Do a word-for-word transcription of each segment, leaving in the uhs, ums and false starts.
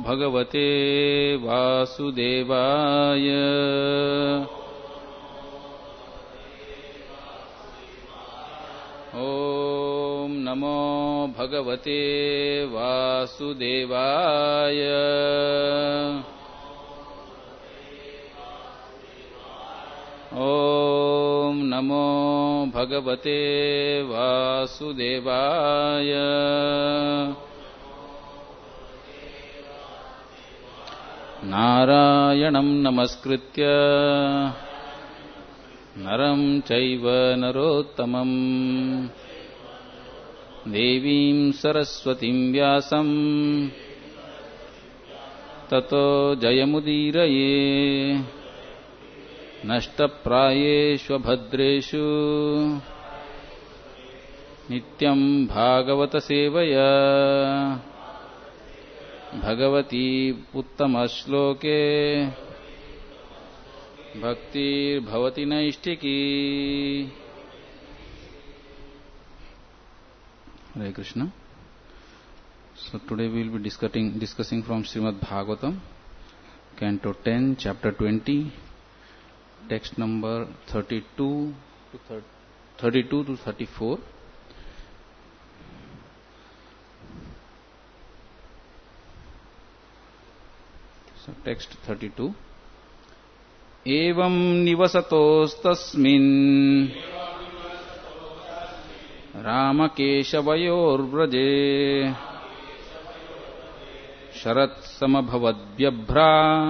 भगवते वासुदेवाय। ओम नमो भगवते वासुदेवाय। ओम नमो भगवते वासुदेवाय। नारायणं नमस्कृत्य नरं चैव नरोत्तमं देवीं सरस्वतीं व्यासं ततो जयमुदीरये। नष्टप्रायेषु भद्रेषु नित्यं भागवत सेवया Bhagwati उत्तमश्लोके भक्तिर्भवति नैष्ठिकी। Hare Krishna. So today we will be discussing discussing from Srimad Bhagavatam, Canto ten, Chapter twenty, text number thirty-two to thirty-two to thirty-four. So text thirty-two. Evam nivasatostasmin रामकेशवयोर्व्रजे शरत्समभवद्व्यभ्रा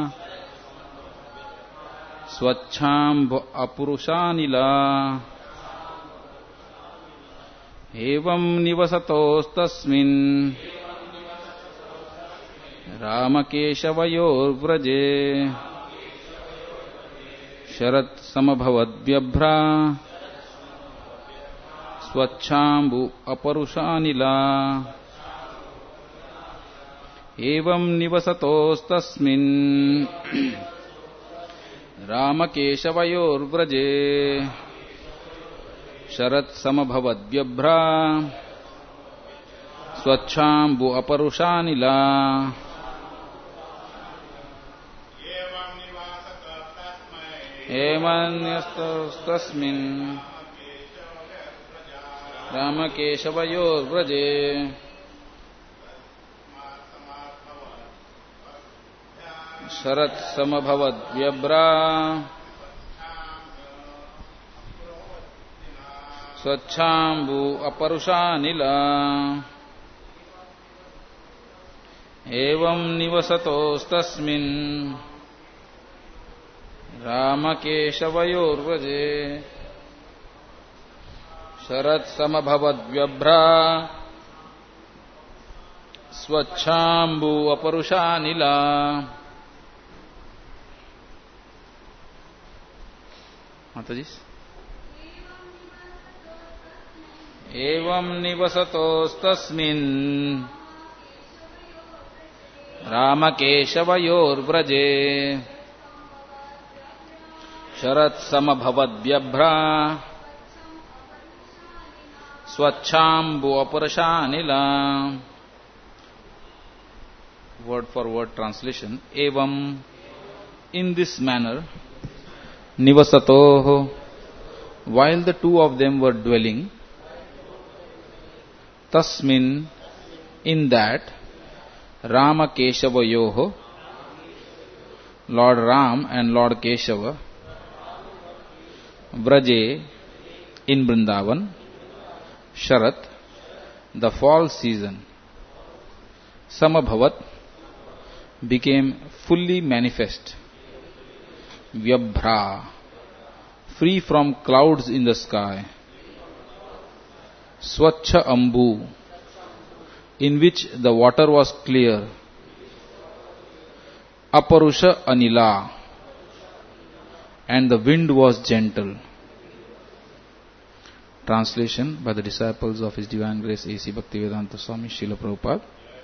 स्वच्छाम्भ अपुरुषानिला। एवं निवसतोस्तस्मिन् रामकेशवयोर्व्रजे शरत्समभवद्व्यभ्रा स्वच्छाम्बु अपरुषानिला। एवं निवसतोस्तस्मिन् रामकेशवयोर्व्रजे शरत्समभवद्व्यभ्रा स्वच्छाम्बु अपरुषानिला। एवं निवसतोस्तस्मिन् रामकेशवयोर्व्रजे शरत्समभवद्व्यभ्रा स्वच्छाम्बु अपरुषानिला। एवं निवसतोस्तस्मिन् रामकेशवयोर्व्रजे शरत्समभवद्व्यभ्रा स्वच्छाम्बु अपरुषानिला। माताजी। एवं निवसतोस्तस्मिन् रामकेशवयोर्व्रजे शरत्समभवद्व्यभ्रा स्वच्छाम्बु अपरुषानिला. Word for word translation. Evam, in this manner, nivasatoh, while the two of them were dwelling, tasmin, in that, Rama Keshavayoho, Lord Ram and Lord Keshava, Vraje, in Vrindavan, Sharat, the fall season, Samabhavat, became fully manifest, Vyabhra, free from clouds in the sky, Swachha Ambu, in which the water was clear, Aparusha Anila, and the wind was gentle. Translation by the disciples of His Divine Grace A C Bhaktivedanta Swami Srila Prabhupada.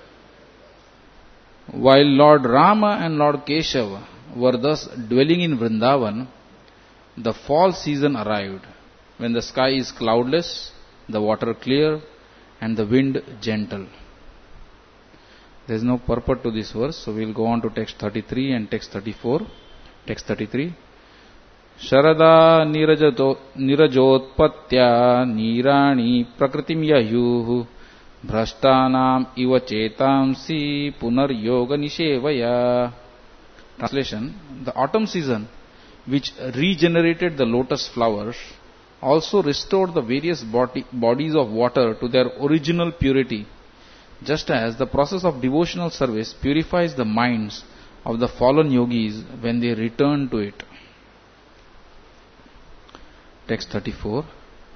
While Lord Rama and Lord Keshava were thus dwelling in Vrindavan, the fall season arrived, when the sky is cloudless, the water clear, and the wind gentle. There is no purport to this verse, so we will go on to text thirty-three and text thirty-four. Text thirty-three. Sharada nirajotpatya nirani prakritim yahyuh bhrashtanam iva chetamsi punar yoga nishevaya. Translation. The autumn season, which regenerated the lotus flowers, also restored the various body, bodies of water to their original purity, just as the process of devotional service purifies the minds of the fallen yogis when they return to it. Text thirty-four.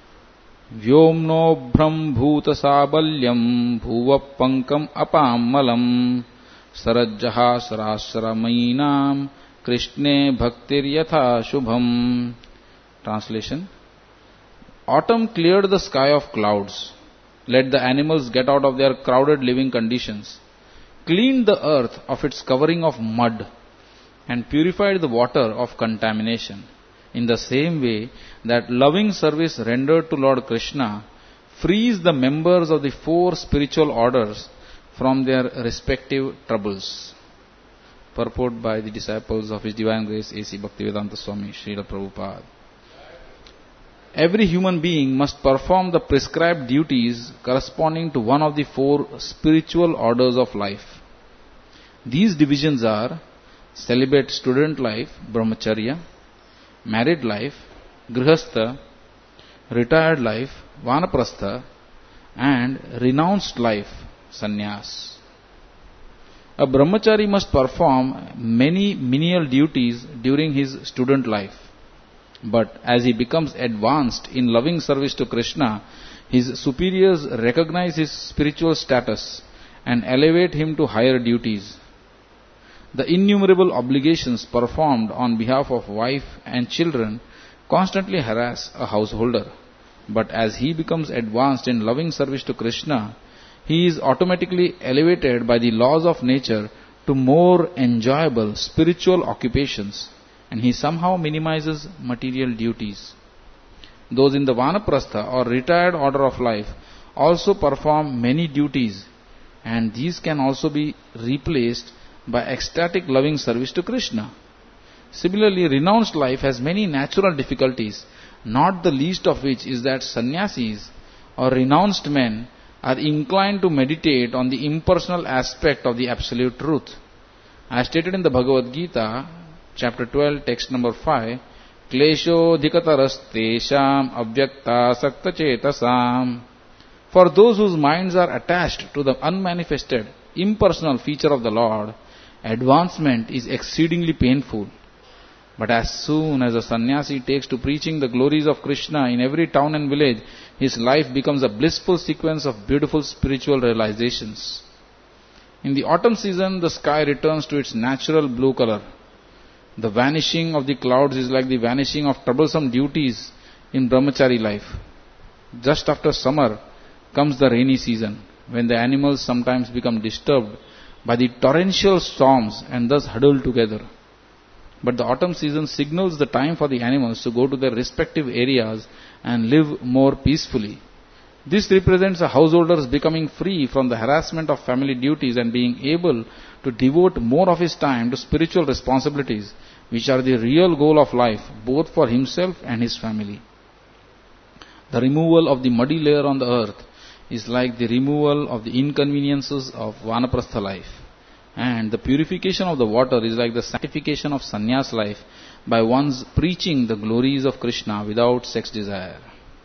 Vyomno bhram bhuta sabalyam bhuva pankam apammalam sarajjaha sarasramainam krishne bhaktir yatha shubham. Translation. Autumn cleared the sky of clouds, let the animals get out of their crowded living conditions, cleaned the earth of its covering of mud, and purified the water of contamination. In the same way that loving service rendered to Lord Krishna frees the members of the four spiritual orders from their respective troubles. Purport by the disciples of His Divine Grace A C Bhaktivedanta Swami Srila Prabhupada. Every human being must perform the prescribed duties corresponding to one of the four spiritual orders of life. These divisions are celibate student life, brahmacharya, married life, grihastha, retired life, vanaprastha, and renounced life, sannyas. A brahmachari must perform many menial duties during his student life. But as he becomes advanced in loving service to Krishna, his superiors recognize his spiritual status and elevate him to higher duties. The innumerable obligations performed on behalf of wife and children constantly harass a householder. But as he becomes advanced in loving service to Krishna, he is automatically elevated by the laws of nature to more enjoyable spiritual occupations, and he somehow minimizes material duties. Those in the vanaprastha or retired order of life also perform many duties, and these can also be replaced by ecstatic loving service to Krishna. Similarly, renounced life has many natural difficulties, not the least of which is that sannyasis or renounced men are inclined to meditate on the impersonal aspect of the absolute truth. As stated in the Bhagavad Gita, chapter twelve, text number five, Klesho dhikatarastesham avyakta sakta chetasam. For those whose minds are attached to the unmanifested, impersonal feature of the Lord, advancement is exceedingly painful. But as soon as a sannyasi takes to preaching the glories of Krishna in every town and village, his life becomes a blissful sequence of beautiful spiritual realizations. In the autumn season, the sky returns to its natural blue color. The vanishing of the clouds is like the vanishing of troublesome duties in brahmachari life. Just after summer comes the rainy season, when the animals sometimes become disturbed by the torrential storms and thus huddle together. But the autumn season signals the time for the animals to go to their respective areas and live more peacefully. This represents a householder becoming free from the harassment of family duties and being able to devote more of his time to spiritual responsibilities, which are the real goal of life, both for himself and his family. The removal of the muddy layer on the earth is like the removal of the inconveniences of vanaprastha life. And the purification of the water is like the sanctification of sannyas life by one's preaching the glories of Krishna without sex desire.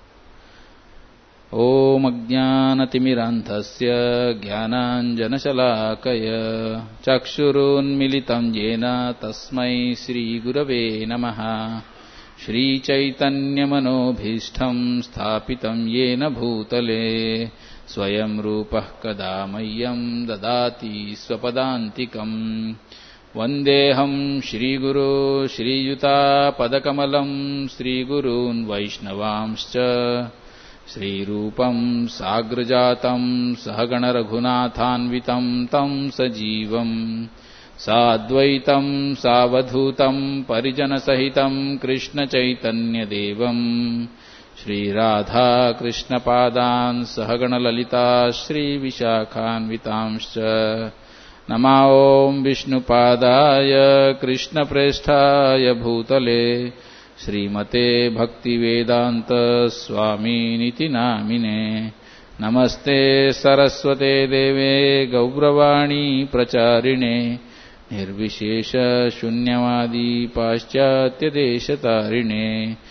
Om ajnanatimirandhasya jnananjanashalakaya chakshurun militam jena tasmai Shri Gurave Namaha Shri Chaitanya Manobhishtham Sthapitam Yena Bhutale Swayam Rupah Kadamayyam Dadati Swapadantikam Vandeham Shri Guru Shri Yuta Padakamalam Shri Gurun Vaishnavamscha Shri Rupam Sagrajatam Sahagana Raghunathanvitam Tam Sajivam Sadvaitam Savadhutam Parijana Sahitam Krishna Chaitanya Devam Shri Radha Krishna Padan Sahagana Lalita Shri Vishakhanvitamscha नमा ओम विष्णुपादाय कृष्णप्रेष्ठाय भूतले श्रीमते भक्तिवेदांत स्वामिनिति नामिने नमस्ते सरस्वते देवे गौरवाणी प्रचारिणे निर्विशेष शून्यवादी पाश्चात्य देशतारिणे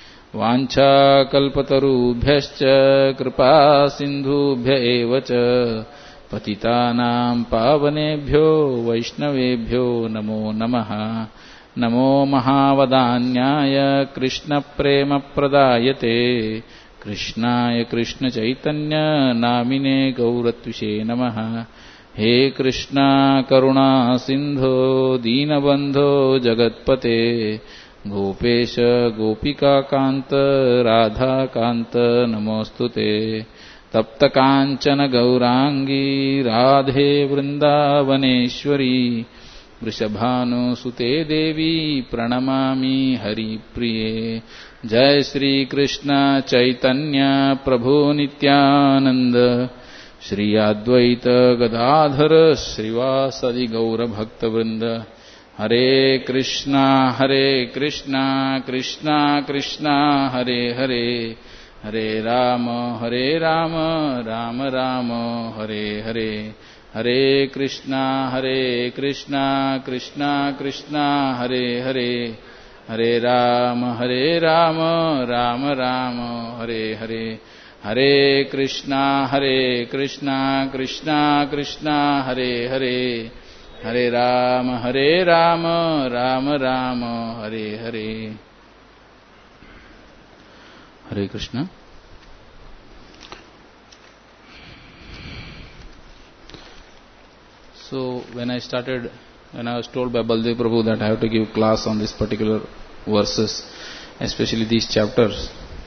वाञ्छाकल्पतरुभ्यश्च कृपा सिन्धुभ्य एव च पतितानां पावनेभ्यो वैष्णवेभ्यो नमो नमः। नमो महावदान्याय कृष्णप्रेमप्रदायते कृष्णाय कृष्णचैतन्य नामिने गौरत्विषे नमः। हे कृष्णा करुणा सिन्धो दीनबन्धो जगत्पते गोपेश गोपिकाकान्त राधाकान्त नमोऽस्तुते। तप्त काञ्चन गौरांगी राधे वृन्दावनेश्वरी वृषभानुसुते देवी प्रणमामि हरिप्रिये। जय श्री कृष्ण चैतन्य प्रभु नित्यानंद श्री अद्वैत गदाधर श्रीवासदि गौरभक्तवृंद। हरे कृष्णा हरे कृष्णा कृष्णा कृष्णा हरे हरे हरे राम हरे राम राम राम हरे हरे। हरे कृष्णा हरे कृष्णा कृष्णा कृष्णा हरे हरे हरे राम हरे राम राम राम हरे हरे। हरे कृष्णा हरे कृष्णा कृष्णा कृष्णा हरे हरे हरे राम हरे Ram Ram Ram Hare Hare. Hare Krishna. So when I started, when I was told by Baldev Prabhu that I have to give class on this particular verses, especially these chapters,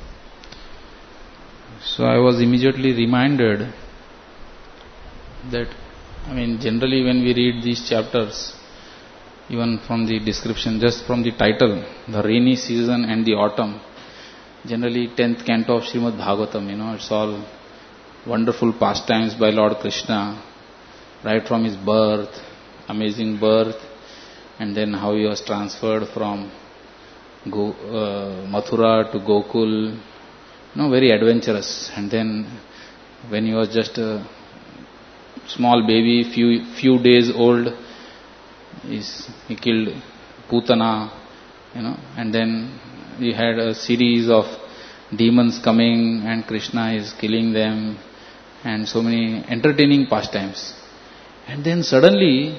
so I was immediately reminded that, I mean, generally when we read these chapters, even from the description, just from the title, the rainy season and the autumn, generally tenth canto of Srimad Bhagavatam, you know, it's all wonderful pastimes by Lord Krishna, right from his birth, amazing birth, and then how he was transferred from Go, uh, Mathura to Gokul, you know, very adventurous. And then when he was just a small baby, few few days old, he's, he killed Putana, you know, and then we had a series of demons coming and Krishna is killing them and so many entertaining pastimes. And then suddenly,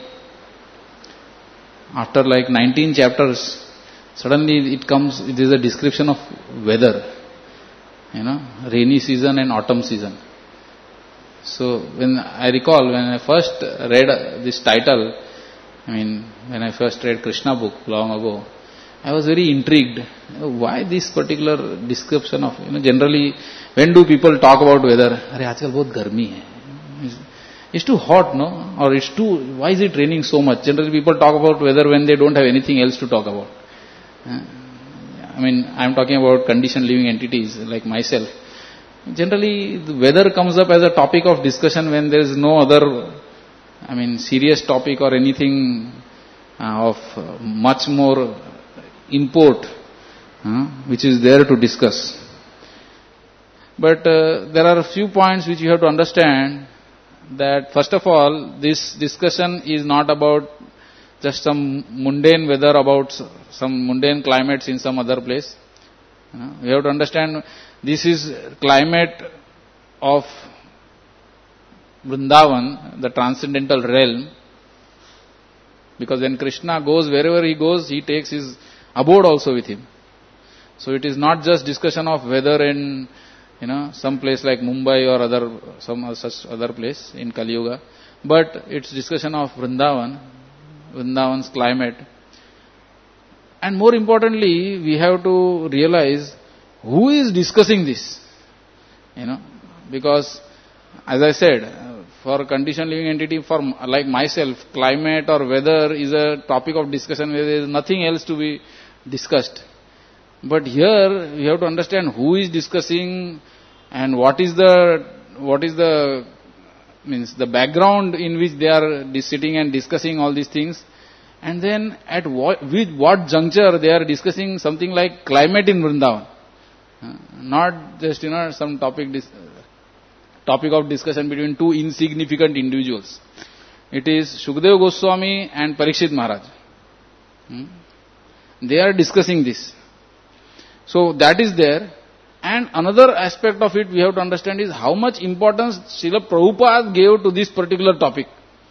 after like nineteen chapters, suddenly it comes, it is a description of weather, you know, rainy season and autumn season. So when I recall, when I first read this title, I mean, when I first read Krishna book long ago, I was very intrigued. Why this particular description of, you know, generally, when do people talk about weather? Arey, aajkal bahut garmi hai. It's too hot, no? Or it's too, why is it raining so much? Generally people talk about weather when they don't have anything else to talk about. I mean, I'm talking about conditioned living entities like myself. Generally, the weather comes up as a topic of discussion when there is no other, I mean, serious topic or anything uh, of uh, much more import uh, which is there to discuss. But uh, there are a few points which you have to understand, that first of all, this discussion is not about just some mundane weather, about some mundane climates in some other place. You know, we have to understand this is climate of Vrindavan, the transcendental realm, because when Krishna goes, wherever he goes, he takes his abode also with him. So it is not just discussion of weather in, you know, some place like Mumbai or other, some such other place in Kali Yuga, but it's discussion of Vrindavan, Vrindavan's climate. And more importantly, we have to realize who is discussing this, you know, because as I said, for conditioned living entity, for like myself, climate or weather is a topic of discussion where there is nothing else to be discussed. But here we have to understand who is discussing and what is the what is the means the background in which they are dis- sitting and discussing all these things, and then at what, with what juncture they are discussing something like climate in Vrindavan. Uh, not just, you know, some topic dis- topic of discussion between two insignificant individuals. It is Shukadeva Goswami and Parikshit Maharaj. Hmm? They are discussing this. So that is there. And another aspect of it we have to understand is how much importance Srila Prabhupada gave to this particular topic.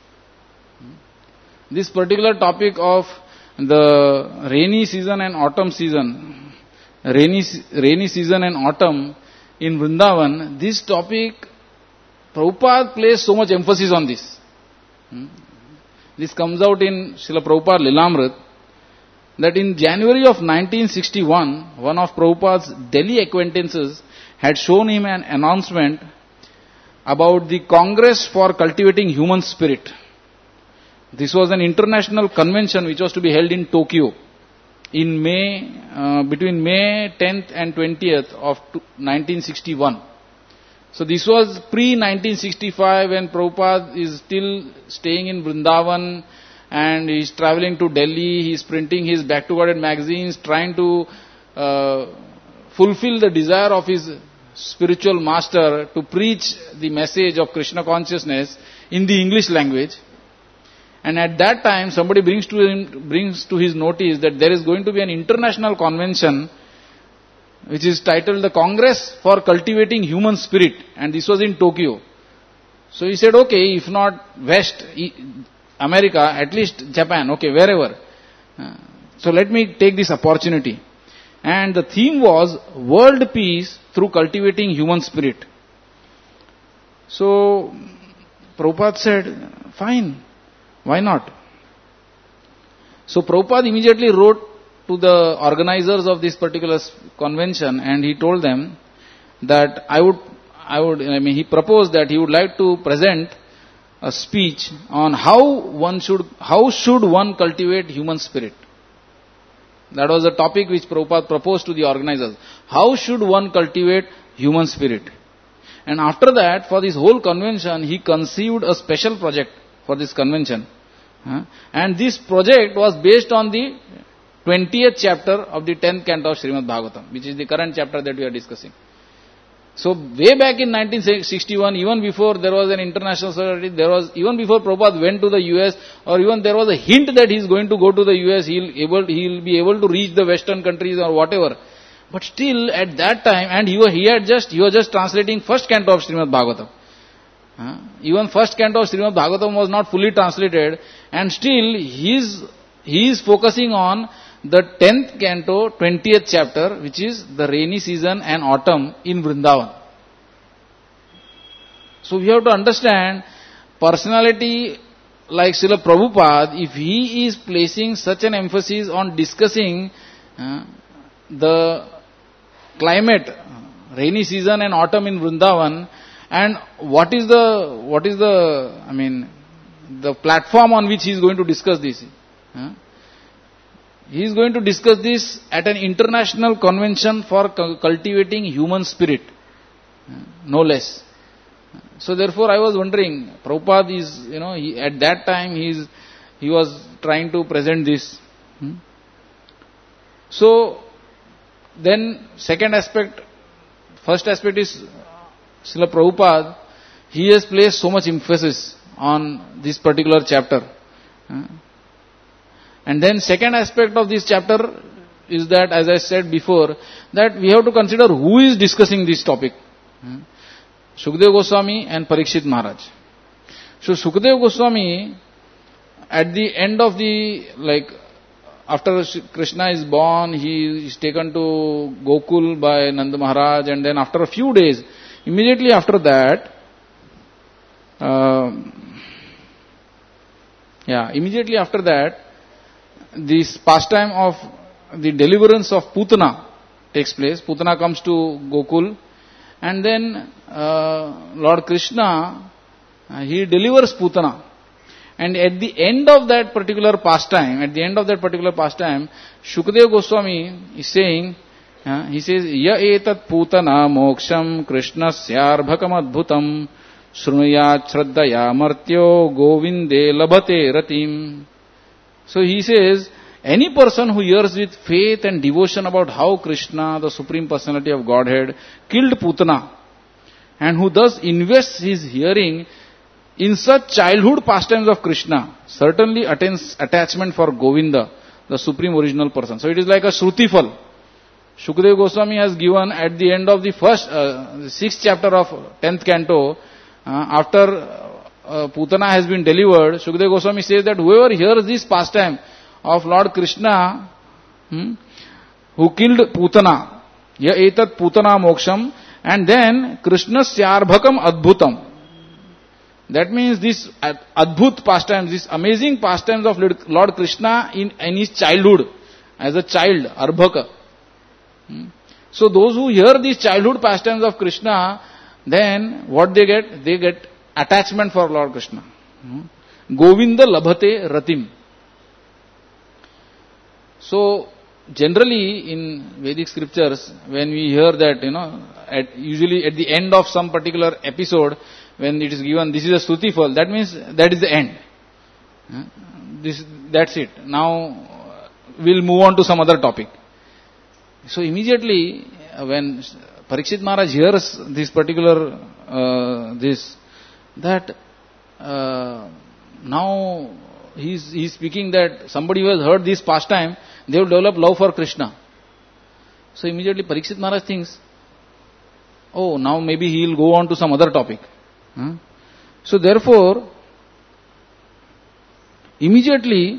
This particular topic of the rainy season and autumn season, rainy, rainy season and autumn in Vrindavan, this topic, Prabhupada placed so much emphasis on this. This comes out in Srila Prabhupada Lilamrit, that in January of nineteen sixty-one, one of Prabhupada's Delhi acquaintances had shown him an announcement about the Congress for Cultivating Human Spirit. This was an international convention which was to be held in Tokyo in May, uh, between May tenth and twentieth of nineteen sixty-one. So this was pre nineteen sixty-five, when Prabhupada is still staying in Vrindavan, and he is traveling to Delhi, he is printing his Back to Godhead magazines, trying to uh, fulfill the desire of his spiritual master to preach the message of Krishna consciousness in the English language. And at that time, somebody brings to him, brings to his notice that there is going to be an international convention which is titled the Congress for Cultivating Human Spirit, and this was in Tokyo. So he said, okay, if not West America, at least Japan, okay, wherever. Uh, so let me take this opportunity. And the theme was World Peace through Cultivating Human Spirit. So Prabhupada said, fine, why not? So Prabhupada immediately wrote to the organizers of this particular convention, and he told them that I would, I would, I mean, he proposed that he would like to present a speech on how one should, how should one cultivate human spirit. That was the topic which Prabhupada proposed to the organizers. How should one cultivate human spirit? And after that, for this whole convention, he conceived a special project for this convention. And this project was based on the twentieth chapter of the tenth canto of Srimad Bhagavatam, which is the current chapter that we are discussing. So way back in nineteen sixty-one, even before there was an international society, there was, even before Prabhupada went to the U S, or even there was a hint that he is going to go to the U S, he'll able, he'll be able to reach the Western countries or whatever. But still at that time, and he was, he had just, he was just translating first canto of Srimad Bhagavatam. Uh, even first canto of Srimad Bhagavatam was not fully translated, and still he is, he is focusing on the tenth canto, twentieth chapter, which is the rainy season and autumn in Vrindavan. So we have to understand, personality like Srila Prabhupada, if he is placing such an emphasis on discussing uh, the climate, rainy season and autumn in Vrindavan, and what is the, what is the, I mean, the platform on which he is going to discuss this. Uh, He is going to discuss this at an international convention for cultivating human spirit, no less. So therefore I was wondering, Prabhupada is, you know, he, at that time he is, he was trying to present this. Hmm? So then second aspect, first aspect is Srila Prabhupada, he has placed so much emphasis on this particular chapter. Hmm? And then second aspect of this chapter is that, as I said before, that we have to consider who is discussing this topic. Hmm? Shukadeva Goswami and Parikshit Maharaj. So Shukadeva Goswami, at the end of the, like, after Krishna is born, he is taken to Gokul by Nanda Maharaj, and then after a few days, immediately after that, uh, yeah, immediately after that, this pastime of the deliverance of Putana takes place. Putana comes to Gokul, and then uh, Lord Krishna, uh, he delivers Putana. And at the end of that particular pastime, at the end of that particular pastime, Shukadeva Goswami is saying, uh, he says, Ya etat Putana moksham Krishnasyarbhakam adbhutam Shrunuyat Shraddhaya Martyo Govinde Labhate Ratim. So he says, any person who hears with faith and devotion about how Krishna, the Supreme Personality of Godhead, killed Putana, and who thus invests his hearing in such childhood pastimes of Krishna, certainly attains attachment for Govinda, the Supreme Original Person. So it is like a Shrutifal. Shukadeva Goswami has given at the end of the first, uh, sixth chapter of tenth canto, uh, after uh, Putana has been delivered, Shukadeva Goswami says that whoever hears this pastime of Lord Krishna, hmm, who killed Putana, ya etat Putana moksham, and then Krishna syarbhakam adbhutam. That means this adbhut pastimes, this amazing pastimes of Lord Krishna in, in his childhood, as a child, arbhaka. Hmm. So those who hear these childhood pastimes of Krishna, then what they get? They get attachment for Lord Krishna. Hmm. Govinda labhate ratim. So generally in Vedic scriptures, when we hear that, you know, at, usually at the end of some particular episode, when it is given, this is a Stutifal, that means that is the end. Hmm. This, that's it. Now we'll move on to some other topic. So immediately when Parikshit Maharaj hears this particular, uh, this, that uh, now he's, he's speaking that somebody who has heard this pastime, they will develop love for Krishna. So immediately Parikshit Maharaj thinks, oh, now maybe he will go on to some other topic. Huh? So therefore, immediately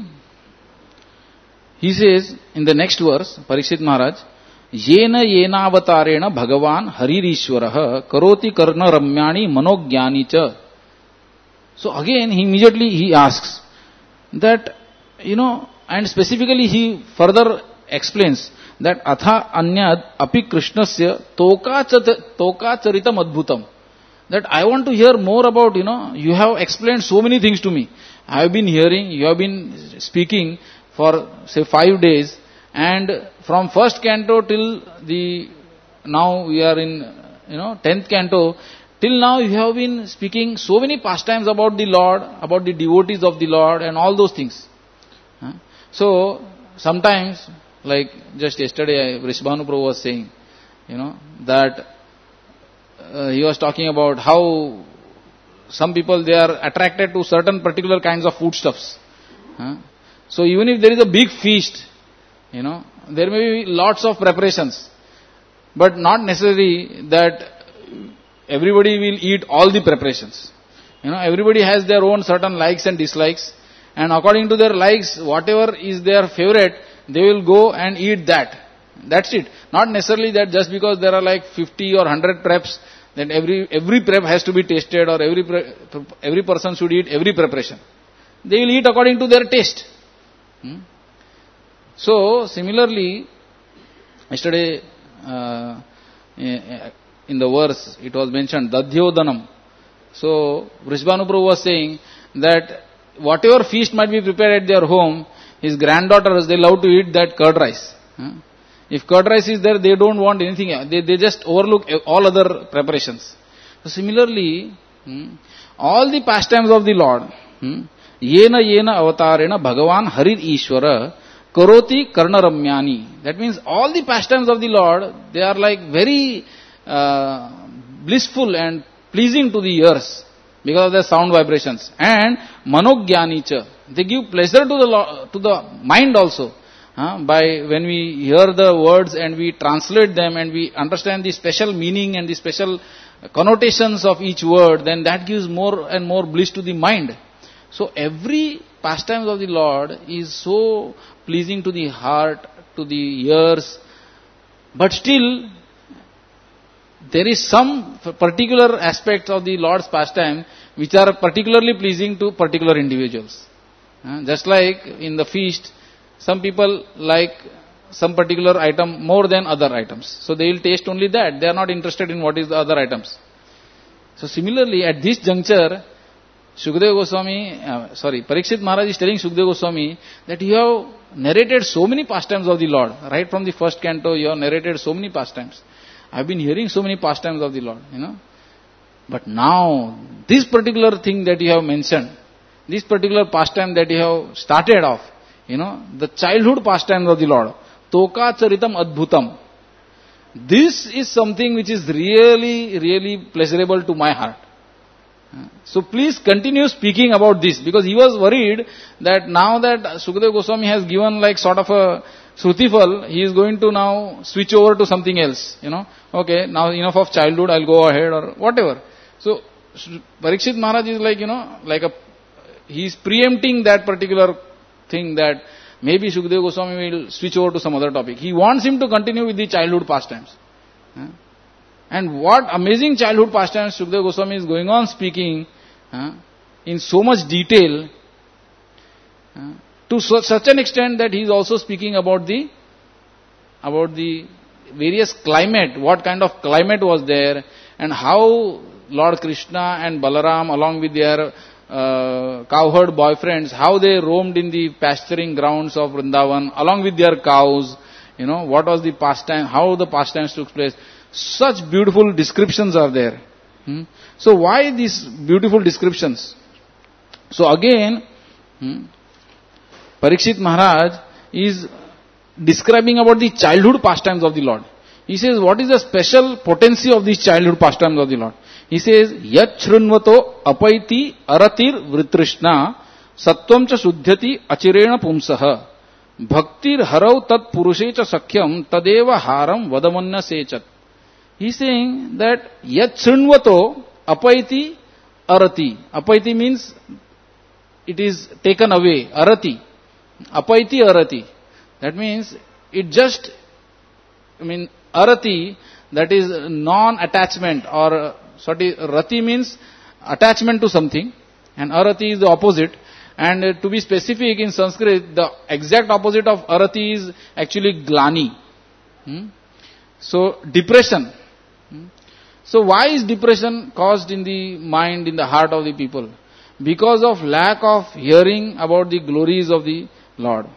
he says in the next verse, Parikshit Maharaj, Yena yena avatarena bhagavan haririshwaraha karoti karna ramyani manogyani cha. So again, he immediately he asks that, you know, and specifically he further explains that atha anyad api krishnasya toka charitam adbhutam. That I want to hear more about, you know, you have explained so many things to me. I have been hearing, you have been speaking for say five days, and from first canto till the, now we are in, you know, tenth canto, till now you have been speaking so many pastimes about the Lord, about the devotees of the Lord and all those things. So sometimes, like just yesterday, Vrishabhanu Prabhu was saying, you know, that uh, he was talking about how some people, they are attracted to certain particular kinds of foodstuffs. Huh? So even if there is a big feast, you know, there may be lots of preparations, but not necessary that everybody will eat all the preparations. You know, everybody has their own certain likes and dislikes, and according to their likes, whatever is their favorite, they will go and eat that. That's it. Not necessarily that just because there are like fifty or one hundred preps, that every every prep has to be tasted, or every pre, every person should eat every preparation. They will eat according to their taste. Hmm? So similarly, yesterday uh, in the verse it was mentioned Dadhyodanam. So Vrishabhanu Prabhu was saying that whatever feast might be prepared at their home, his granddaughters, they love to eat that curd rice. Huh? If curd rice is there, they don't want anything else. They, they just overlook all other preparations. So similarly, hmm, all the pastimes of the Lord, hmm, yena yena avatarena bhagavan harir ishvara karoti karna ramyani. That means all the pastimes of the Lord, they are like very uh, blissful and pleasing to the ears because of their sound vibrations. And manogyani cha. They give pleasure to the to the mind also. Uh, by when we hear the words and we translate them and we understand the special meaning and the special connotations of each word, then that gives more and more bliss to the mind. So every pastimes of the Lord is so pleasing to the heart, to the ears, but still there is some particular aspects of the Lord's pastime which are particularly pleasing to particular individuals. Uh, just like in the feast, some people like some particular item more than other items. So they will taste only that. They are not interested in what is the other items. So similarly, at this juncture, Shukadeva Goswami, uh, sorry, Parikshit Maharaj is telling Shukadeva Goswami that you have narrated so many pastimes of the Lord. Right from the first canto, you have narrated so many pastimes. I have been hearing so many pastimes of the Lord, you know. But now, this particular thing that you have mentioned, this particular pastime that you have started off, you know, the childhood pastime of the Lord, Toka Charitam Adbhutam, this is something which is really, really pleasurable to my heart. So please continue speaking about this, because he was worried that now that Sukadeva Goswami has given like sort of a Shrutifal, he is going to now switch over to something else, you know. Okay, now enough of childhood, I'll go ahead or whatever. So Parikshit Maharaj is like, you know, like a, he is preempting that particular thing that maybe Sukadeva Goswami will switch over to some other topic. He wants him to continue with the childhood pastimes. And what amazing childhood pastimes Sukadeva Goswami is going on speaking in so much detail, to such an extent that he is also speaking about the about the various climate, what kind of climate was there, and how Lord Krishna and Balaram along with their uh, cowherd boyfriends, how they roamed in the pasturing grounds of Vrindavan along with their cows, you know, what was the pastime, how the pastimes took place. Such beautiful descriptions are there. Hmm? So why these beautiful descriptions? So again, hmm, Parikshit Maharaj is describing about the childhood pastimes of the Lord. He says, what is the special potency of these childhood pastimes of the Lord? He says, Yat Shrunvato apaiti aratir vritrishna sattvam cha shuddhyati achirena pumsaha bhaktir harau tat purushe cha sakhyam tadeva haram vadamanya sechat. He is saying that Yat Shrunvato apaiti arati. Apaiti means it is taken away. Arati. Apaiti arati. That means it just, I mean, arati, that is non-attachment, or sorry, rati means attachment to something, and arati is the opposite. And uh, to be specific in Sanskrit, the exact opposite of arati is actually glani. Hmm? So, depression. Hmm? So, why is depression caused in the mind, in the heart of the people? Because of lack of hearing about the glories of the Lord.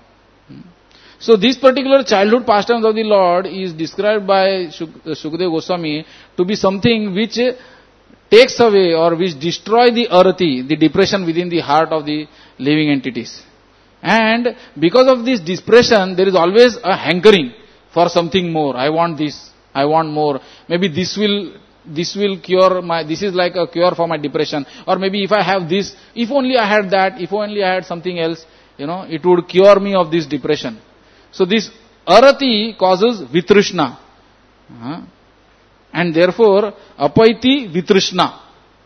So this particular childhood pastimes of the Lord is described by Sukadeva Goswami to be something which takes away or which destroy the arati, the depression within the heart of the living entities. And because of this depression, there is always a hankering for something more. I want this, I want more. Maybe this will this will cure my, this is like a cure for my depression. Or maybe if I have this, if only I had that, if only I had something else, you know, it would cure me of this depression. So this arati causes vitrishna. Uh, and therefore, apaiti vitrishna.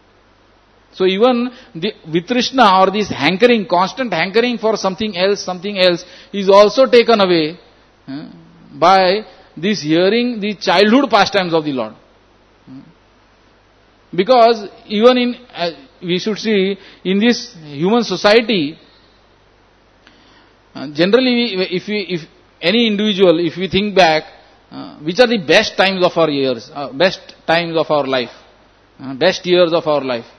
So even the vitrishna, or this hankering, constant hankering for something else, something else, is also taken away uh, by this hearing the childhood pastimes of the Lord. Because even in, uh, we should see, in this human society, uh, generally we, if we, if any individual, if we think back, uh, which are the best times of our years, uh, best times of our life, uh, best years of our life.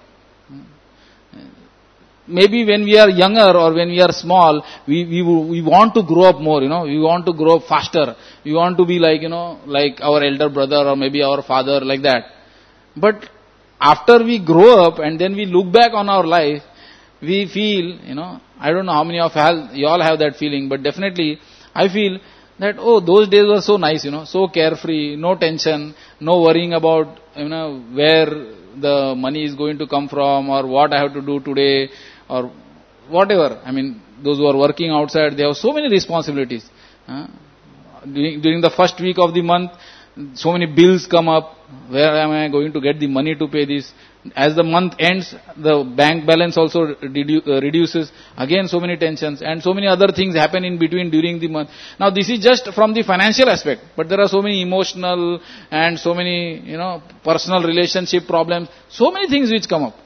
Maybe when we are younger or when we are small, we, we, we want to grow up more, you know, we want to grow up faster. We want to be like, you know, like our elder brother or maybe our father, like that. But after we grow up and then we look back on our life, we feel, you know, I don't know how many of you all have that feeling, but definitely I feel that, oh, those days were so nice, you know, so carefree, no tension, no worrying about, you know, where the money is going to come from or what I have to do today or whatever. I mean, those who are working outside, they have so many responsibilities. Uh, during, during the first week of the month, so many bills come up. Where am I going to get the money to pay this? As the month ends, the bank balance also redu- uh, reduces. Again, so many tensions and so many other things happen in between during the month. Now, this is just from the financial aspect, but there are so many emotional and so many, you know, personal relationship problems. So many things which come up.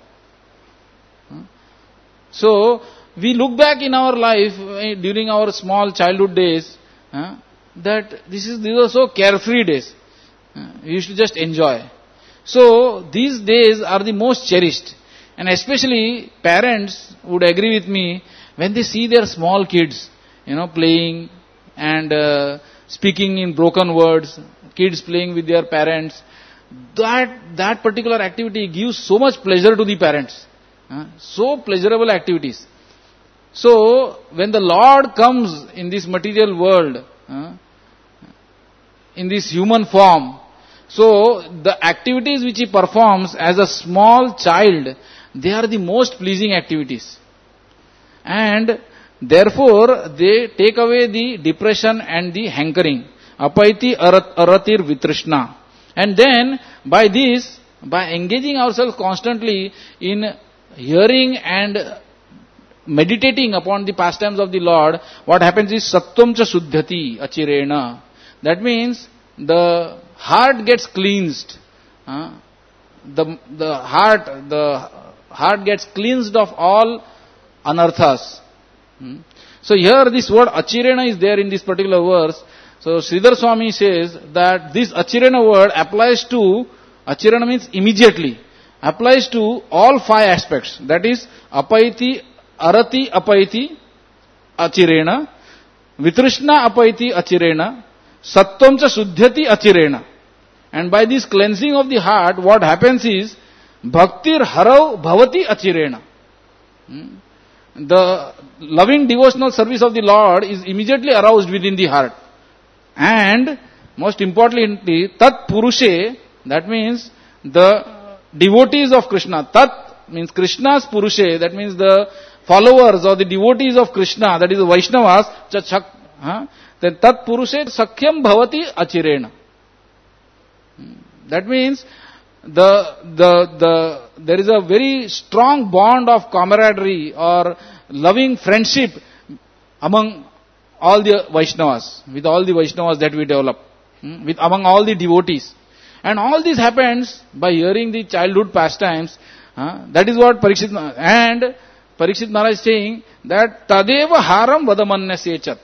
So, we look back in our life uh, during our small childhood days, uh, that this is these are so carefree days. Uh, we should just enjoy. So, these days are the most cherished. And especially parents would agree with me when they see their small kids, you know, playing and uh, speaking in broken words, kids playing with their parents. that, that particular activity gives so much pleasure to the parents. Uh, so pleasurable activities. So, when the Lord comes in this material world, uh, in this human form, so the activities which he performs as a small child, they are the most pleasing activities. And therefore, they take away the depression and the hankering. Apaiti aratir vitrishna. And then, by this, by engaging ourselves constantly in hearing and meditating upon the pastimes of the Lord, what happens is sattvam cha suddhati achirena. That means the heart gets cleansed. Uh, the the heart the heart gets cleansed of all anarthas. Hmm. So here this word achirena is there in this particular verse. So Sridhar Swami says that this achirena word applies to, achirena means immediately, applies to all five aspects. That is apaiti, arati apaiti, achirena, vitrishna apaiti achirena, sattvam cha suddhyati achirena. And by this cleansing of the heart, what happens is, bhaktir harau bhavati achirena. The loving devotional service of the Lord is immediately aroused within the heart. And most importantly, tat purushe, that means the devotees of Krishna. Tat means Krishna's purushe, that means the followers or the devotees of Krishna, that is the Vaishnavas, chak, huh? Then tat purushe sakhyam bhavati achirena. That means the, the, the, there is a very strong bond of camaraderie or loving friendship among all the Vaishnavas, with all the Vaishnavas that we develop, with among all the devotees. And all this happens by hearing the childhood pastimes. Uh, that is what Parikshit, and Parikshit Maharaj is saying that tadeva haram vadamanna sechat.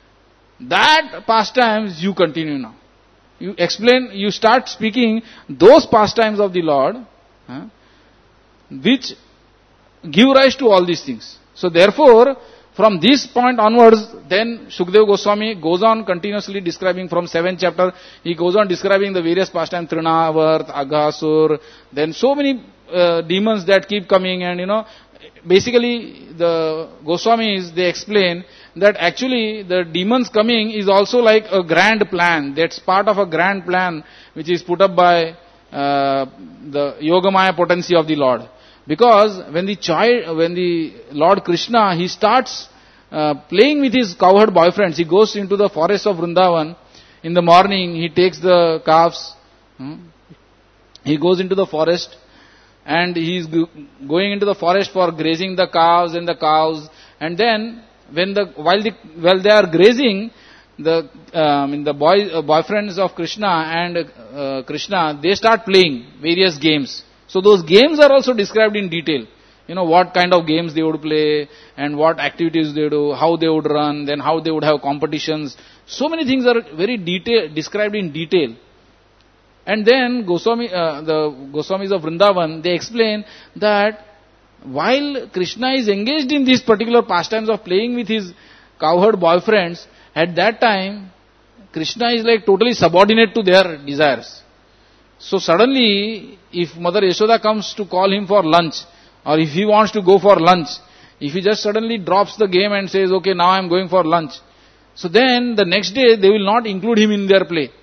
That pastimes you continue now. You explain, you start speaking those pastimes of the Lord, uh, which give rise to all these things. So therefore, from this point onwards, then Shukdev Goswami goes on continuously describing from seventh chapter, he goes on describing the various pastimes, Trinavarth, Aghasur, then so many uh, demons that keep coming, and you know, basically the Goswamis, they explain that actually the demons coming is also like a grand plan. That's part of a grand plan which is put up by uh, the Yogamaya potency of the Lord. Because when the child, when the Lord Krishna, he starts uh, playing with his cowherd boyfriends, he goes into the forest of Vrindavan. In the morning, he takes the calves, hmm, he goes into the forest, and he is going into the forest for grazing the calves and the cows. And then, when the while the while they are grazing, the um, in the boy uh, boyfriends of Krishna and uh, Krishna, they start playing various games. So those games are also described in detail. You know, what kind of games they would play, and what activities they do, how they would run, then how they would have competitions. So many things are very detail, described in detail. And then Goswami, uh, the Goswamis of Vrindavan, they explain that while Krishna is engaged in these particular pastimes of playing with his cowherd boyfriends, at that time, Krishna is like totally subordinate to their desires. So suddenly, if Mother Yashoda comes to call him for lunch, or if he wants to go for lunch, if he just suddenly drops the game and says, okay, now I am going for lunch, so then the next day they will not include him in their play.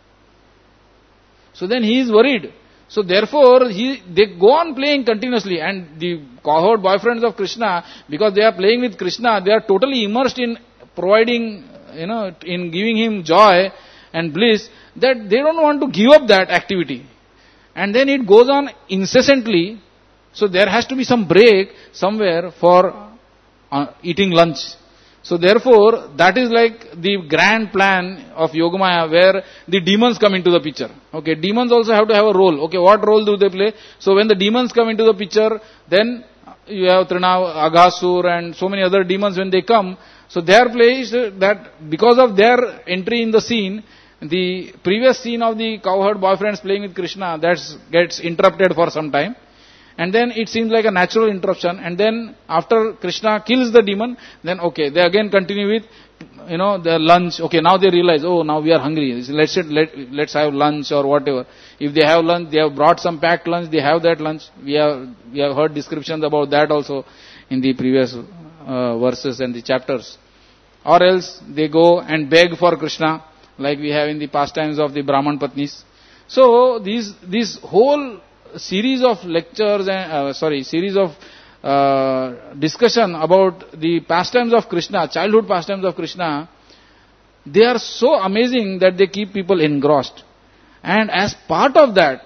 So then he is worried. So therefore, he, they go on playing continuously, and the cohort boyfriends of Krishna, because they are playing with Krishna, they are totally immersed in providing, you know, in giving him joy and bliss, that they don't want to give up that activity. And then it goes on incessantly, so there has to be some break somewhere for uh, eating lunch. So therefore, that is like the grand plan of Yogamaya, where the demons come into the picture. Okay, demons also have to have a role. Okay, what role do they play? So when the demons come into the picture, then you have Trinav, Aghasur and so many other demons when they come. So their play is that because of their entry in the scene, the previous scene of the cowherd boyfriends playing with Krishna, that gets interrupted for some time. And then it seems like a natural interruption. And then after Krishna kills the demon, then okay, they again continue with you know, their lunch. Okay, now they realize, oh, now we are hungry. Let's let let's have lunch or whatever. If they have lunch, they have brought some packed lunch. They have that lunch. We have we have heard descriptions about that also in the previous uh, verses and the chapters. Or else they go and beg for Krishna, like we have in the pastimes of the Brahman Patnis. So these this whole series of lectures and uh, sorry series of uh, discussion about the pastimes of Krishna, childhood pastimes of Krishna, they are so amazing that they keep people engrossed. And as part of that,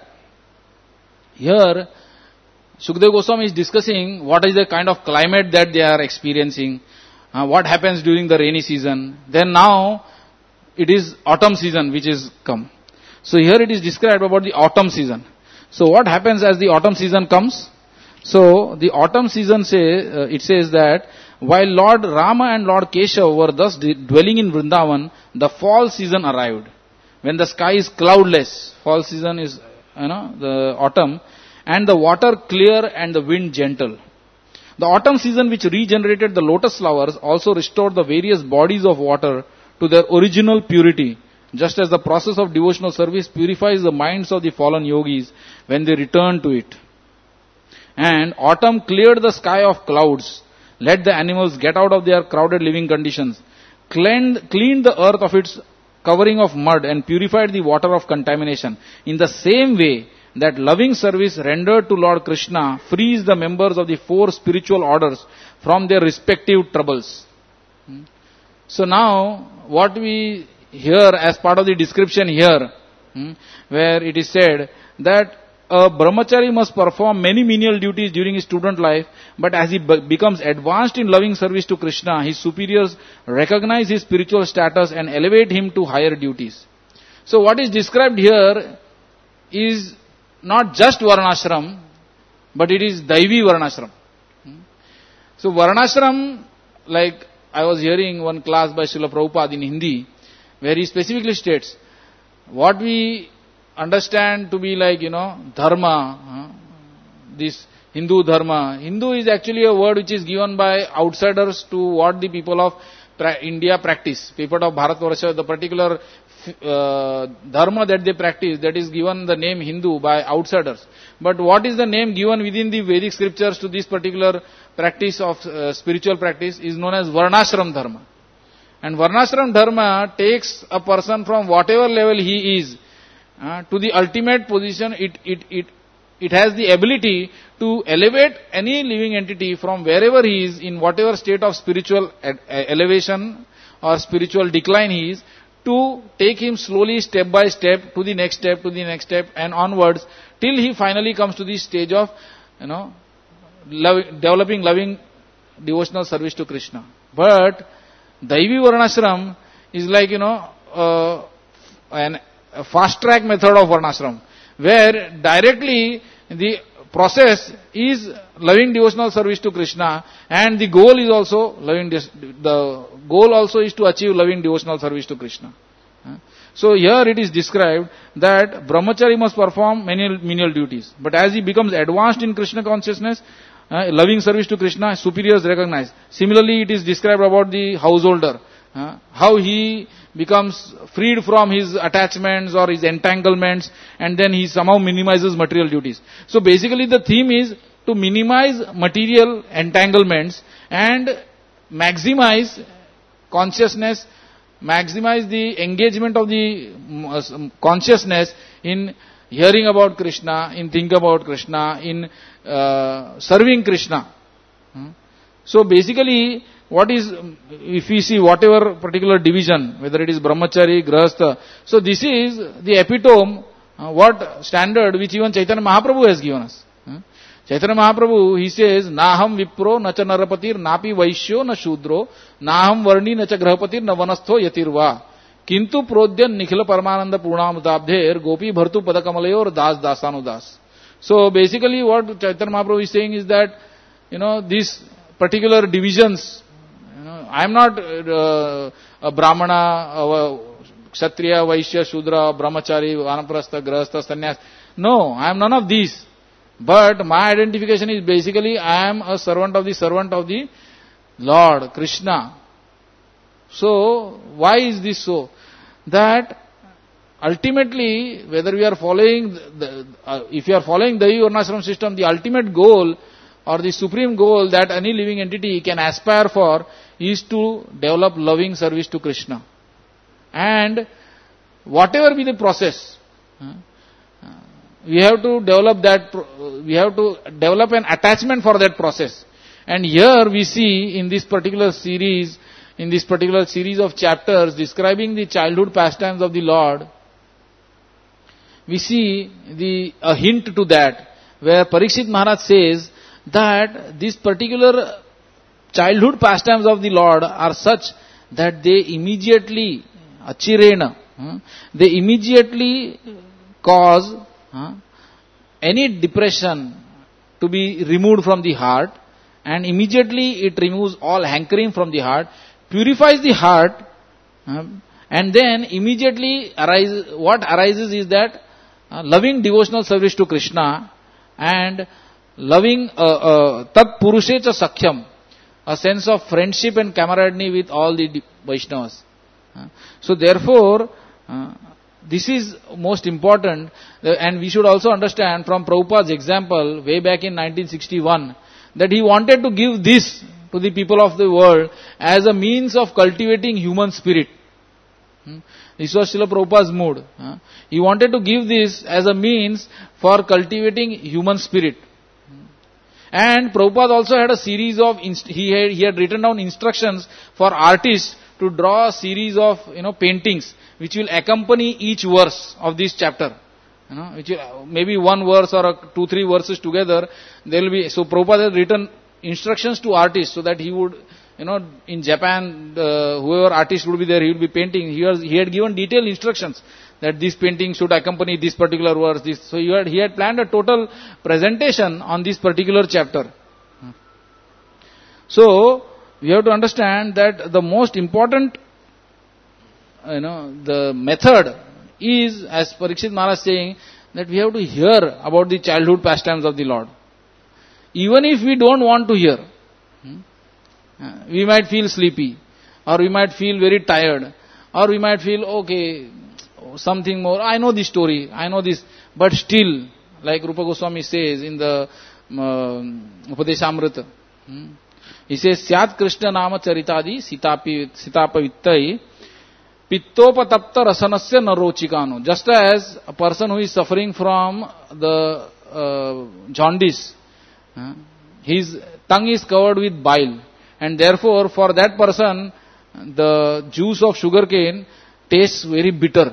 here Shukdev Goswami is discussing what is the kind of climate that they are experiencing, uh, what happens during the rainy season. Then now it is autumn season which is come. So here it is described about the autumn season. So what happens as the autumn season comes? So the autumn season say, uh, it says that while Lord Rama and Lord Keshav were thus dwelling in Vrindavan, the fall season arrived. When the sky is cloudless, fall season is, you know, the autumn, and the water clear and the wind gentle. The autumn season which regenerated the lotus flowers also restored the various bodies of water to their original purity, just as the process of devotional service purifies the minds of the fallen yogis when they return to it. And autumn cleared the sky of clouds, let the animals get out of their crowded living conditions, cleaned, cleaned the earth of its covering of mud and purified the water of contamination. In the same way that loving service rendered to Lord Krishna frees the members of the four spiritual orders from their respective troubles. So now, what we hear as part of the description here, where it is said that a brahmachari must perform many menial duties during his student life, but as he be- becomes advanced in loving service to Krishna, his superiors recognize his spiritual status and elevate him to higher duties. So what is described here is not just Varnashram, but it is Daivi Varnashram. So Varnashram, like I was hearing one class by Srila Prabhupada in Hindi, where he specifically states, what we understand to be like, you know, dharma, uh, this Hindu dharma. Hindu is actually a word which is given by outsiders to what the people of pra- India practice. People of Bharatvarsha, the particular uh, dharma that they practice, that is given the name Hindu by outsiders. But what is the name given within the Vedic scriptures to this particular practice of uh, spiritual practice is known as Varnashram dharma. And Varnashram dharma takes a person from whatever level he is, Uh, to the ultimate position. It, it, it, it has the ability to elevate any living entity from wherever he is, in whatever state of spiritual ed- elevation or spiritual decline he is, to take him slowly, step by step, to the next step, to the next step, and onwards, till he finally comes to the stage of, you know, love, developing loving devotional service to Krishna. But Daivi Varnashram is like, you know, uh, an a fast track method of Varnashram, where directly the process is loving devotional service to Krishna, and the goal is also loving, the goal also is to achieve loving devotional service to Krishna. So here it is described that brahmachari must perform many menial duties, but as he becomes advanced in Krishna consciousness, uh, loving service to Krishna, superiors recognize. Similarly, it is described about the householder, uh, how he becomes freed from his attachments or his entanglements, and then he somehow minimizes material duties. So basically the theme is to minimize material entanglements and maximize consciousness, maximize the engagement of the consciousness in hearing about Krishna, in thinking about Krishna, in uh, serving Krishna. So basically, what is, if we see whatever particular division, whether it is brahmachari, grahastha, so this is the epitome, uh, what standard which even Chaitanya Mahaprabhu has given us. Uh, Chaitanya Mahaprabhu, he says, Naham vipro, nacha narapatir, napi vaishyo, na shudro, naham varni, nacha grahapatir, na vanastho yatirva. Kintu prodyan nikhila paramananda purnamudabdher, gopi bhartu padakamalayor, das dasanu das. So basically what Chaitanya Mahaprabhu is saying is that, you know, these particular divisions, I am not uh, a Brahmana, a Kshatriya, Vaishya, Shudra, Brahmachari, Vanaprastha, Grahastha, Sannyas. No, I am none of these. But my identification is basically I am a servant of the servant of the Lord, Krishna. So, why is this so? That ultimately, whether we are following, the, uh, if you are following the Varnashram system, the ultimate goal or the supreme goal that any living entity can aspire for is to develop loving service to Krishna. And whatever be the process, uh, we have to develop that, we have to develop an attachment for that process. And here we see in this particular series, in this particular series of chapters describing the childhood pastimes of the Lord, we see the a hint to that, where Parikshit Maharaj says that this particular childhood pastimes of the Lord are such that they immediately, achirena, they immediately cause uh, any depression to be removed from the heart, and immediately it removes all hankering from the heart, purifies the heart, uh, and then immediately arise, what arises is that uh, loving devotional service to Krishna and loving uh, uh, tat purushecha sakhyam, a sense of friendship and camaraderie with all the Vaishnavas. Uh, so therefore, uh, this is most important, uh, and we should also understand from Prabhupada's example way back in nineteen sixty-one that he wanted to give this to the people of the world as a means of cultivating human spirit. Hmm? This was Srila Prabhupada's mood. Uh, he wanted to give this as a means for cultivating human spirit. And Prabhupada also had a series of, inst- he had, he had written down instructions for artists to draw a series of, you know, paintings which will accompany each verse of this chapter. You know, which will, maybe one verse or a two, three verses together, there will be, so Prabhupada had written instructions to artists so that he would, you know, in Japan, uh, whoever artist would be there, he would be painting. He, was, he had given detailed instructions that this painting should accompany this particular verse. This, so he had, he had planned a total presentation on this particular chapter. So, we have to understand that the most important, you know, the method is, as Parikshit Maharaj saying, that we have to hear about the childhood pastimes of the Lord. Even if we don't want to hear, we might feel sleepy, or we might feel very tired, or we might feel, okay, something more, I know this story, I know this, but still, like Rupa Goswami says in the uh, Upadeshamrita, hmm? he says, Syat Krishna Nama Charitadi Sitapi Sitapavittai Pittopatapta Rasanasya Narochikano. Just as a person who is suffering from the uh, jaundice, uh, his tongue is covered with bile, and therefore for that person the juice of sugarcane tastes very bitter.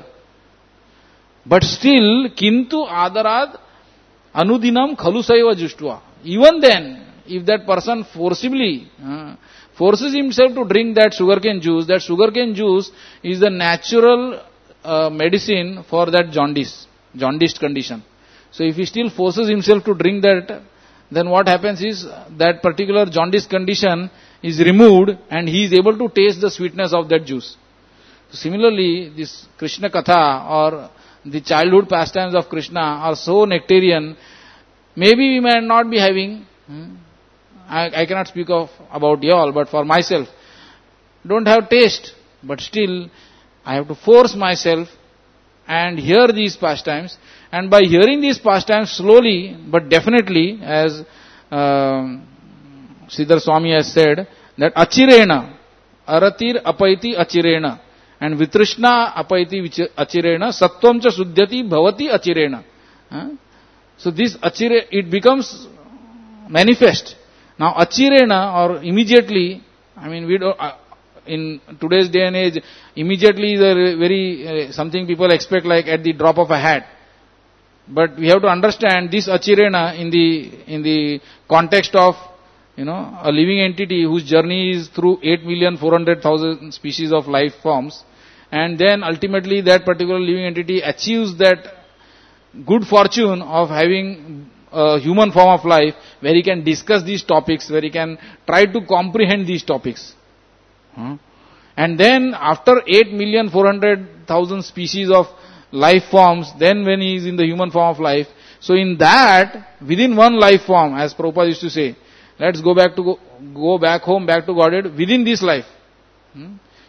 But still, kintu adarad anudinam khalusaiva jushtva. Even then, if that person forcibly uh, forces himself to drink that sugarcane juice, that sugarcane juice is the natural uh, medicine for that jaundice, jaundiced condition. So if he still forces himself to drink that, then what happens is that particular jaundiced condition is removed and he is able to taste the sweetness of that juice. So similarly, this Krishna Katha or the childhood pastimes of Krishna are so nectarian, maybe we may not be having, hmm, I, I cannot speak of about you all, but for myself, don't have taste, but still I have to force myself and hear these pastimes, and by hearing these pastimes slowly, but definitely, as uh, Siddhar Swami has said, that achirena, aratir apaiti achirena, and vitrishna apaiti achirena, sattvam cha suddhyati bhavati achirena. Huh? So this achire, it becomes manifest. Now achirena, or immediately, I mean we don't, uh, in today's day and age, immediately is a very, uh, something people expect like at the drop of a hat. But we have to understand this achirena in the, in the context of, you know, a living entity whose journey is through eight million four hundred thousand species of life forms, and then ultimately that particular living entity achieves that good fortune of having a human form of life where he can discuss these topics, where he can try to comprehend these topics. Huh? And then after eight million four hundred thousand species of life forms, then when he is in the human form of life, so in that, within one life form, as Prabhupada used to say, let's go back to go, go back home, back to Godhead, within this life. Hmm?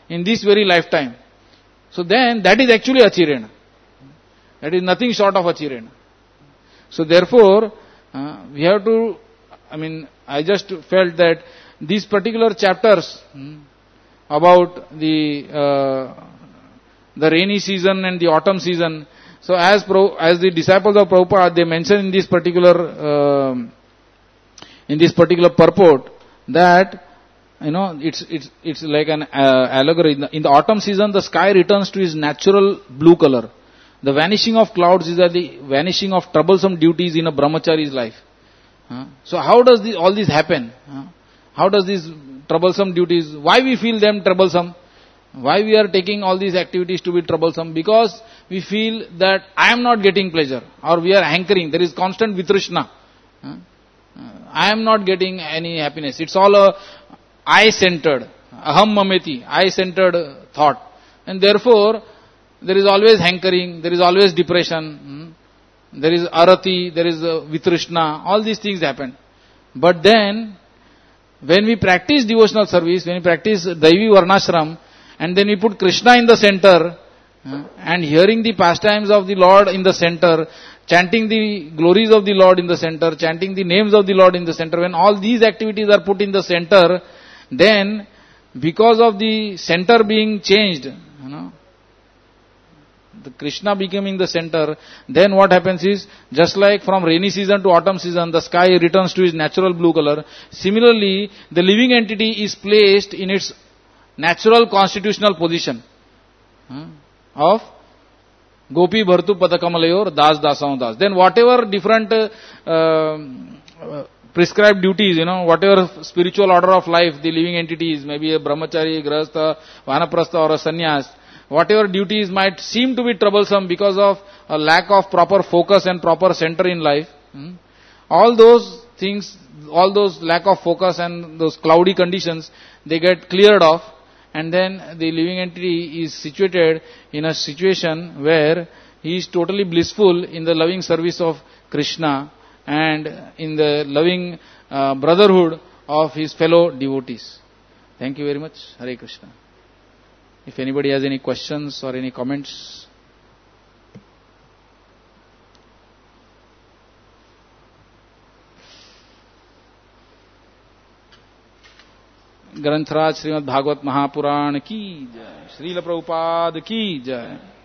in this very lifetime. So then that is actually Achirena. That is nothing short of Achirena. So therefore, uh, we have to, I mean, I just felt that these particular chapters hmm, about the uh, the rainy season and the autumn season. So as Pro, as the disciples of Prabhupada, they mention in this particular uh, in this particular purport that you know it's it's it's like an uh, allegory. In the, in the autumn season, the sky returns to its natural blue color. The vanishing of clouds is the vanishing of troublesome duties in a brahmachari's life. Uh, so how does this, all this happen? Uh, how does these troublesome duties, why we feel them troublesome? Why we are taking all these activities to be troublesome? Because we feel that I am not getting pleasure, or we are hankering. There is constant vitrishna. Uh, I am not getting any happiness. It's all a I-centered, aham mameti, I-centered thought. And therefore, there is always hankering, there is always depression, hmm? there is arati, there is uh, vitrishna, all these things happen. But then, when we practice devotional service, when we practice Daivi Varnashram, and then we put Krishna in the center, uh, and hearing the pastimes of the Lord in the center, chanting the glories of the Lord in the center, chanting the names of the Lord in the center, when all these activities are put in the center, then, because of the center being changed, you know, the Krishna becoming the center, then what happens is, just like from rainy season to autumn season, the sky returns to its natural blue color. Similarly, the living entity is placed in its natural constitutional position uh, of Gopi Bhartu Padakamalayor Das Dasaon Das. Then whatever different uh, uh, prescribed duties, you know, whatever spiritual order of life the living entity is, maybe a brahmachari, grahastha, vanaprastha or a sannyas, whatever duties might seem to be troublesome because of a lack of proper focus and proper center in life, hmm, all those things, all those lack of focus and those cloudy conditions, they get cleared off, and then the living entity is situated in a situation where he is totally blissful in the loving service of Krishna and in the loving uh, brotherhood of his fellow devotees. Thank you very much. Hare Krishna. If anybody has any questions or any comments. ग्रंथराज Shrimad Bhagavat Mahapuran की जय, श्रील प्रभुपाद की जय.